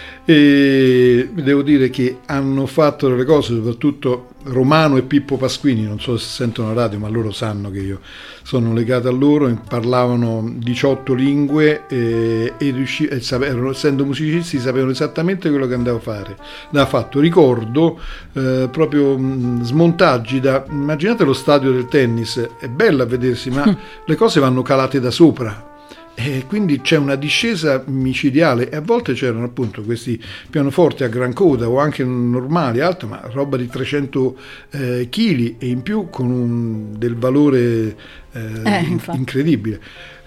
S2: E devo dire che hanno fatto delle cose, soprattutto Romano e Pippo Pasquini, non so se sentono la radio, ma loro sanno che io sono legato a loro, parlavano 18 lingue e essendo musicisti sapevano esattamente quello che andavo a fare. Da fatto ricordo proprio smontaggi immaginate lo stadio del tennis, è bello a vedersi, ma le cose vanno calate da sopra. E quindi c'è una discesa micidiale, e a volte c'erano appunto questi pianoforti a gran coda o anche normali, alto, ma roba di 300 kg e in più con del valore incredibile.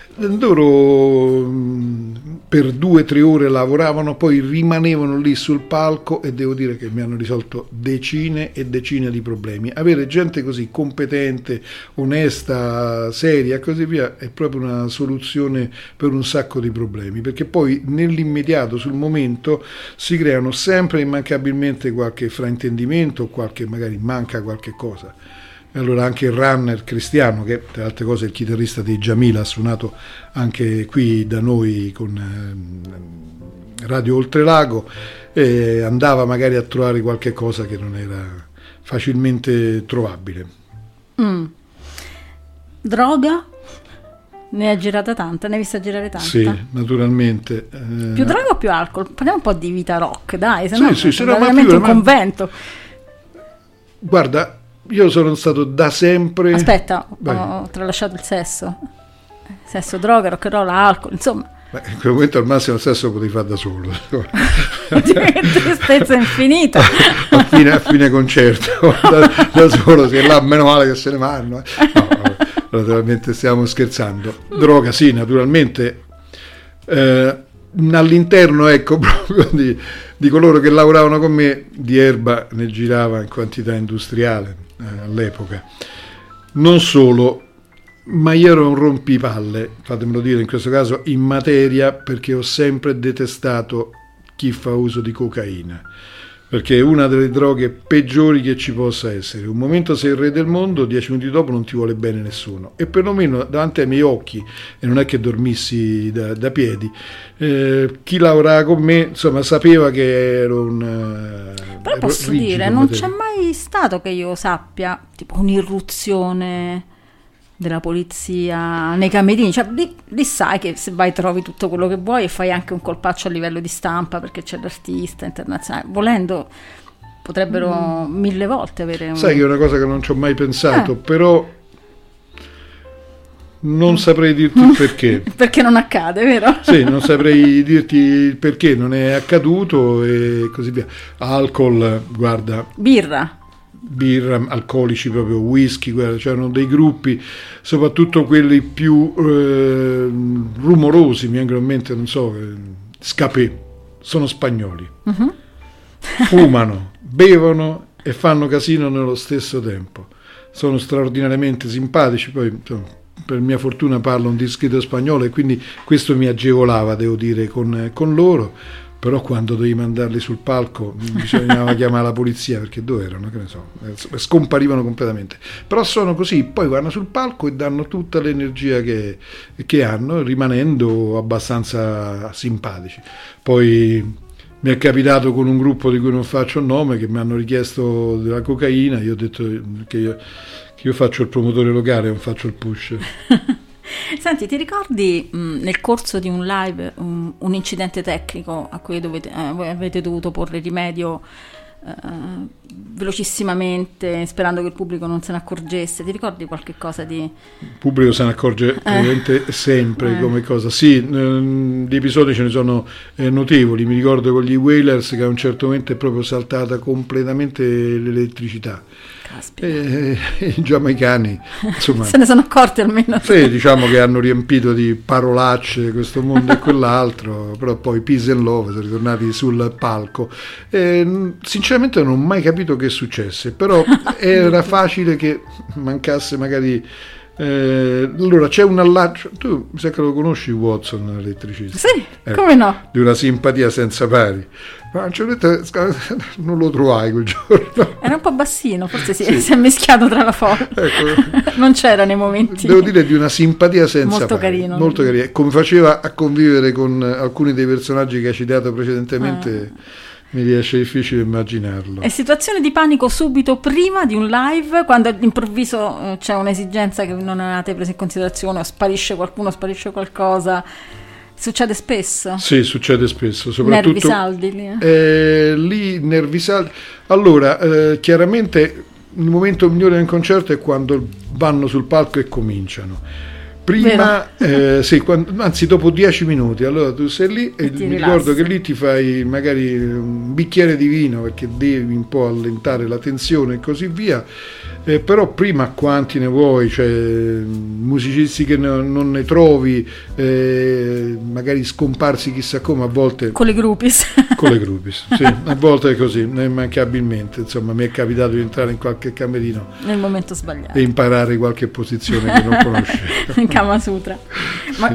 S2: Loro per 2-3 ore lavoravano, poi rimanevano lì sul palco, e devo dire che mi hanno risolto decine e decine di problemi. Avere gente così competente, onesta, seria e così via è proprio una soluzione per un sacco di problemi, perché poi nell'immediato, sul momento, si creano sempre immancabilmente qualche fraintendimento, magari manca qualche cosa. Allora anche il runner Cristiano, che tra altre cose è il chitarrista dei Jamila, ha suonato anche qui da noi con Radio Oltrelago, andava magari a trovare qualche cosa che non era facilmente trovabile.
S1: Droga? Ne hai girata tanta? Ne hai vista girare tanta?
S2: Sì, naturalmente.
S1: Più droga o più alcol? Parliamo un po' di vita rock, dai, se no
S2: sì,
S1: è veramente un convento.
S2: Guarda, io sono stato da sempre...
S1: Aspetta, ho tralasciato il sesso. Sesso, droga, rock and roll, alcol, insomma.
S2: In quel momento al massimo il sesso lo potevi fare da solo.
S1: Tristezza infinita.
S2: a fine concerto, da solo, che là meno male che se ne vanno. No, naturalmente stiamo scherzando. Droga, sì, naturalmente. All'interno, ecco, proprio di coloro che lavoravano con me, di erba ne girava in quantità industriale all'epoca. Non solo, ma io ero un rompipalle, fatemelo dire in questo caso, in materia, perché ho sempre detestato chi fa uso di cocaina, perché è una delle droghe peggiori che ci possa essere. Un momento sei il re del mondo, 10 minuti dopo non ti vuole bene nessuno, e perlomeno davanti ai miei occhi, e non è che dormissi da piedi, chi lavorava con me insomma sapeva che ero un
S1: però posso dire, non c'è mai stato che io sappia tipo un'irruzione della polizia nei camerini, cioè lì sai che se vai trovi tutto quello che vuoi e fai anche un colpaccio a livello di stampa perché c'è l'artista internazionale, volendo potrebbero 1000 volte avere
S2: sai che è una cosa che non ci ho mai pensato, però non saprei dirti il perché.
S1: Perché non accade, vero?
S2: Sì, non saprei dirti il perché non è accaduto e così via. Alcol, guarda,
S1: birra,
S2: alcolici proprio, whisky, guarda, c'erano dei gruppi, soprattutto quelli più rumorosi, mi vengono in mente, non so, Scapé, sono spagnoli, fumano, bevono e fanno casino nello stesso tempo, sono straordinariamente simpatici, poi insomma, per mia fortuna parlo un discreto spagnolo e quindi questo mi agevolava, devo dire, con loro. Però quando dovevi mandarli sul palco bisognava chiamare la polizia, perché dove erano, che ne so, scomparivano completamente. Però sono così, poi vanno sul palco e danno tutta l'energia che hanno, rimanendo abbastanza simpatici. Poi mi è capitato con un gruppo di cui non faccio il nome, che mi hanno richiesto della cocaina, io ho detto che io faccio il promotore locale, non faccio il push.
S1: Senti, ti ricordi nel corso di un live un incidente tecnico a cui voi avete dovuto porre rimedio velocissimamente, sperando che il pubblico non se ne accorgesse. Ti ricordi qualche cosa di...
S2: Il pubblico se ne accorge praticamente sempre come cosa. Sì, di episodi ce ne sono notevoli. Mi ricordo con gli Wailers che a un certo momento è proprio saltata completamente l'elettricità. I giamaicani, insomma,
S1: se ne sono accorti almeno.
S2: Sì, diciamo che hanno riempito di parolacce questo mondo e quell'altro, però poi peace and love, sono ritornati sul palco. Sinceramente non ho mai capito che successe, però era facile che mancasse magari... allora c'è un allaccio, tu mi sa che lo conosci Watson, l'elettricista?
S1: Sì, come no?
S2: Di una simpatia senza pari, ma a un certo punto non lo trovai quel giorno,
S1: era un po' bassino, forse si è mischiato tra la folla, ecco. Non c'era nei momenti,
S2: devo dire, di una simpatia senza
S1: molto
S2: pari,
S1: carino,
S2: molto carino, come faceva a convivere con alcuni dei personaggi che hai citato precedentemente. Mi riesce difficile immaginarlo.
S1: È situazione di panico subito prima di un live, quando all'improvviso c'è un'esigenza che non avete preso in considerazione, o sparisce qualcuno, sparisce qualcosa. Succede spesso?
S2: Sì, succede spesso, soprattutto
S1: nervi saldi lì.
S2: Lì nervi saldi. Allora, chiaramente il momento migliore del concerto è quando vanno sul palco e cominciano. Prima, sì, anzi dopo 10 minuti, allora tu sei lì e mi ricordo che lì ti fai magari un bicchiere di vino perché devi un po' allentare la tensione e così via, però prima quanti ne vuoi, cioè musicisti che non ne trovi, magari scomparsi chissà come, a volte...
S1: Con le groupies.
S2: Con le groupies, sì, a volte è così, immancabilmente, insomma mi è capitato di entrare in qualche camerino
S1: nel momento sbagliato
S2: e imparare qualche posizione che non conoscevo.
S1: Kama Sutra. Ma,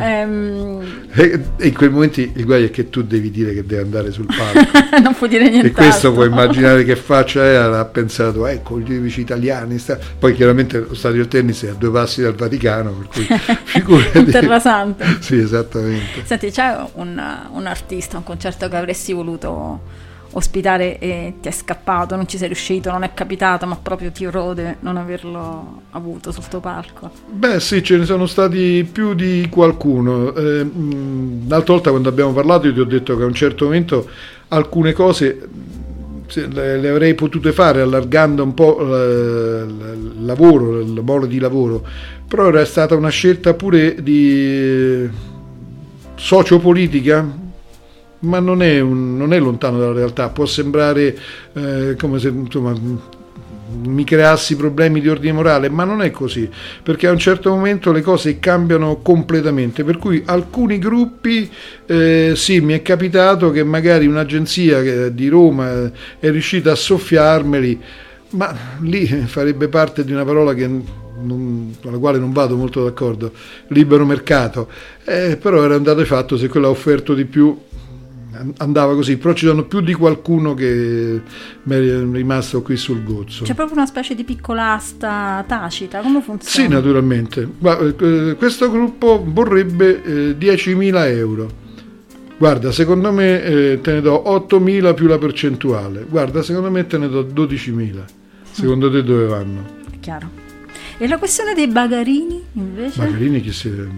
S2: e in quei momenti il guaio è che tu devi dire che deve andare sul palco.
S1: Non puoi dire niente.
S2: E questo puoi immaginare che faccia era, ha pensato, ecco gli amici italiani. Poi chiaramente lo stadio tennis è a 2 passi dal Vaticano, per cui figurati.
S1: Terra Santa.
S2: Sì, esattamente.
S1: Senti, c'è un artista, un concerto che avresti voluto ospitare e ti è scappato, non ci sei riuscito, non è capitato, ma proprio ti rode non averlo avuto sul tuo palco?
S2: Beh sì, ce ne sono stati più di qualcuno. L'altra volta quando abbiamo parlato io ti ho detto che a un certo momento alcune cose le avrei potute fare allargando un po' il lavoro, il modo di lavoro, però era stata una scelta pure di sociopolitica, ma non è lontano dalla realtà. Può sembrare come se insomma mi creassi problemi di ordine morale, ma non è così, perché a un certo momento le cose cambiano completamente, per cui alcuni gruppi sì, mi è capitato che magari un'agenzia di Roma è riuscita a soffiarmeli, ma lì farebbe parte di una parola con la quale non vado molto d'accordo, libero mercato, però era un dato di fatto, se quello ha offerto di più andava così, però ci sono più di qualcuno che mi è rimasto qui sul gozzo.
S1: C'è proprio una specie di piccola asta tacita, come funziona?
S2: Sì, naturalmente. Questo gruppo vorrebbe 10.000 euro. Guarda, secondo me te ne do 8.000 più la percentuale. Guarda, secondo me te ne do 12.000. Secondo te dove vanno?
S1: È chiaro. E la questione dei bagarini invece?
S2: Bagarini che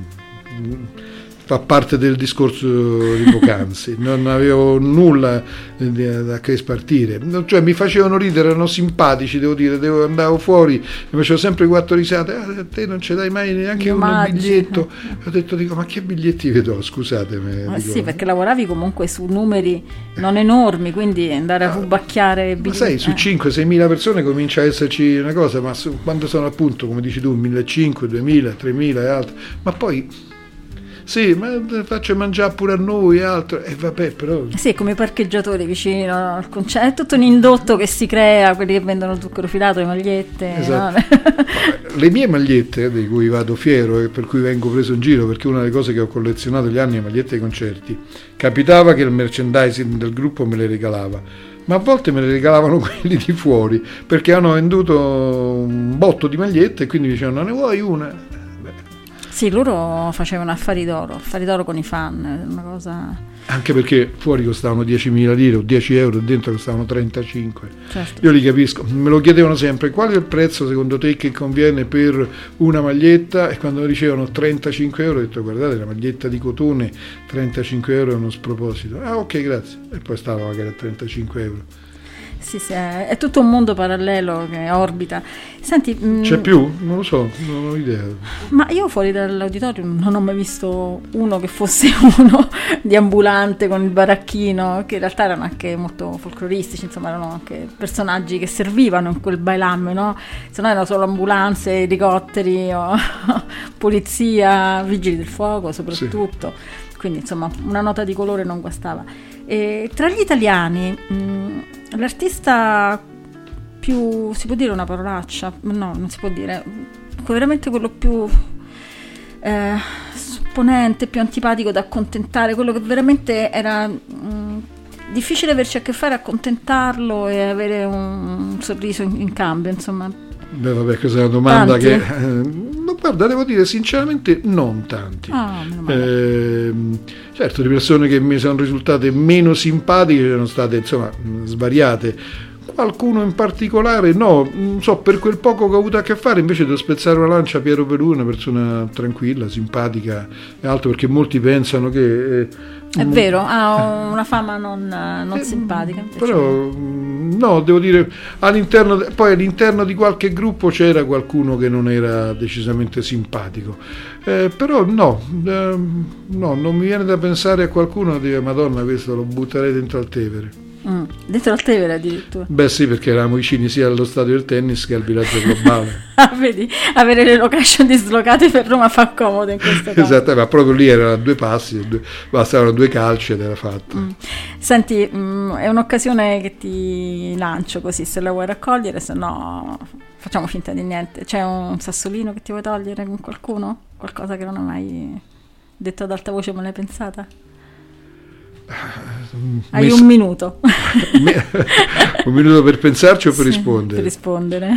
S2: fa parte del discorso di poc'anzi. Non avevo nulla da che spartire, cioè mi facevano ridere, erano simpatici, devo dire, andavo fuori, mi facevo sempre 4 risate. A te non ci dai mai neanche un biglietto. Ho detto, ma che biglietti vedo? Scusatemi.
S1: Sì, perché lavoravi comunque su numeri non enormi, quindi andare a rubacchiare biglietti.
S2: Ma sai, su 5-6 mila persone comincia a esserci una cosa, ma quando sono appunto, come dici tu, 1.500, 2.000, 3.000 e altro, ma poi sì, ma faccio mangiare pure a noi e altro, e vabbè, però
S1: sì, come i parcheggiatori vicino al concerto, è tutto un indotto che si crea, quelli che vendono zucchero filato, le magliette,
S2: esatto. No? Le mie magliette, di cui vado fiero e per cui vengo preso in giro, perché una delle cose che ho collezionato negli anni è magliette ai concerti, capitava che il merchandising del gruppo me le regalava, ma a volte me le regalavano quelli di fuori, perché hanno venduto un botto di magliette e quindi mi dicevano, ne vuoi una?
S1: Sì, loro facevano affari d'oro con i fan, una cosa...
S2: Anche perché fuori costavano 10.000 lire o 10 euro e dentro costavano 35.
S1: Certo.
S2: Io li capisco, me lo chiedevano sempre, qual è il prezzo secondo te che conviene per una maglietta? E quando mi dicevano 35 euro ho detto, guardate, la maglietta di cotone 35 euro è uno sproposito. Ah, ok, grazie. E poi stava magari a 35 euro.
S1: Sì, sì, è tutto un mondo parallelo che orbita. Senti,
S2: c'è più? Non lo so, non ho idea.
S1: ma io fuori dall'auditorio non ho mai visto uno che fosse uno di ambulante con il baracchino, che in realtà erano anche molto folcloristici, insomma erano anche personaggi che servivano in quel bailamme, no? Se no erano solo ambulanze, elicotteri, polizia, vigili del fuoco soprattutto, sì. Quindi insomma una nota di colore non guastava. E tra gli italiani l'artista più, si può dire una parolaccia? No, non si può dire, veramente quello più supponente, più antipatico da accontentare, quello che veramente era difficile averci a che fare, accontentarlo e avere un sorriso in cambio, insomma.
S2: Beh, vabbè, questa è una domanda
S1: tanti?
S2: Che no, guarda, devo dire sinceramente non tanti. Certo, le persone che mi sono risultate meno simpatiche sono state insomma svariate. Qualcuno in particolare no, non so, per quel poco che ho avuto a che fare invece devo spezzare una lancia a Piero Pelù, una persona tranquilla, simpatica e altro, perché molti pensano che
S1: è vero, ha una fama non simpatica.
S2: Però no, devo dire all'interno di qualche gruppo c'era qualcuno che non era decisamente simpatico, però no, non mi viene da pensare a qualcuno di Madonna, questo lo butterei dentro al Tevere.
S1: Dentro al Tevere addirittura?
S2: Beh sì, perché eravamo vicini sia allo stadio del tennis che al villaggio globale.
S1: Vedi, avere le location dislocate per Roma fa comodo in questo caso.
S2: Esatto, ma proprio lì erano a 2 passi, bastavano 2 calci ed era fatto.
S1: Senti, è un'occasione che ti lancio così, se la vuoi raccogliere, se no facciamo finta di niente. C'è un sassolino che ti vuoi togliere con qualcuno? Qualcosa che non hai mai detto ad alta voce, ma l'hai pensata? Hai un minuto.
S2: Un minuto per pensarci o per rispondere?
S1: Per rispondere.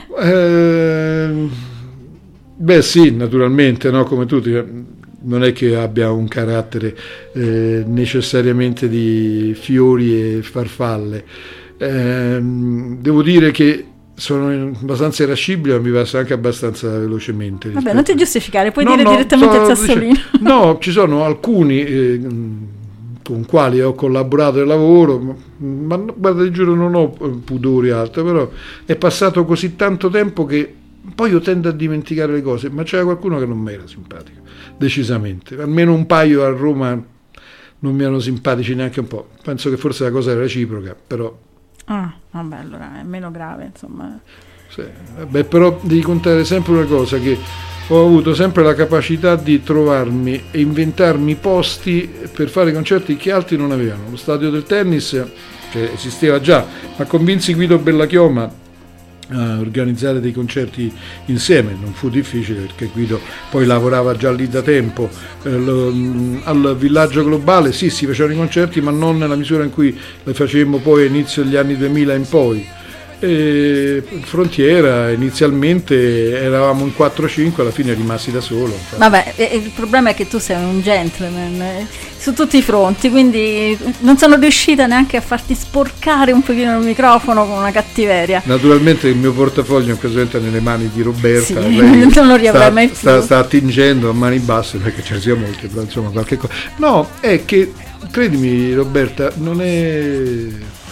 S2: Beh sì, naturalmente, no? Come tutti, non è che abbia un carattere necessariamente di fiori e farfalle. Devo dire che sono abbastanza irascibile, ma mi passa anche abbastanza velocemente.
S1: Vabbè, non ti giustificare, puoi dire direttamente al sassolino.
S2: No, ci sono alcuni con quali ho collaborato nel lavoro, ma guarda, ti giuro, non ho pudori altro, però è passato così tanto tempo che poi io tendo a dimenticare le cose, ma c'era qualcuno che non mi era simpatico, decisamente, almeno un paio a Roma non mi erano simpatici neanche un po', penso che forse la cosa era reciproca, però...
S1: vabbè, allora è meno grave, insomma.
S2: Sì, vabbè, però devi contare sempre una cosa, che ho avuto sempre la capacità di trovarmi e inventarmi posti per fare concerti che altri non avevano. Lo stadio del tennis, che esisteva già, ma convinsi Guido Bellachioma a organizzare dei concerti insieme. Non fu difficile perché Guido poi lavorava già lì da tempo. Al villaggio globale sì, si facevano i concerti, ma non nella misura in cui li facevamo poi all'inizio degli anni 2000 in poi. E Frontiera inizialmente eravamo in 4-5, alla fine rimasti da solo.
S1: Vabbè, il problema è che tu sei un gentleman su tutti i fronti, quindi non sono riuscita neanche a farti sporcare un pochino il microfono con una cattiveria.
S2: Naturalmente il mio portafoglio è presente nelle mani di Roberta,
S1: sì, lei non lo riavrai mai più.
S2: Sta attingendo a mani basse, perché ce ne sia molte, però insomma qualche cosa. No, è che credimi Roberta, non è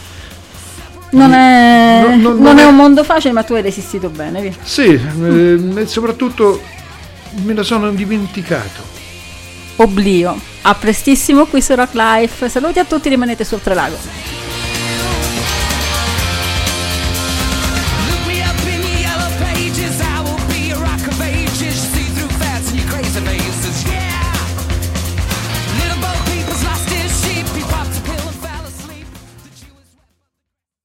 S1: un mondo facile, ma tu hai resistito bene, via.
S2: Sì, e soprattutto me la sono dimenticato.
S1: Oblio. A prestissimo qui su Rock Life. Saluti a tutti, rimanete su Oltrelago.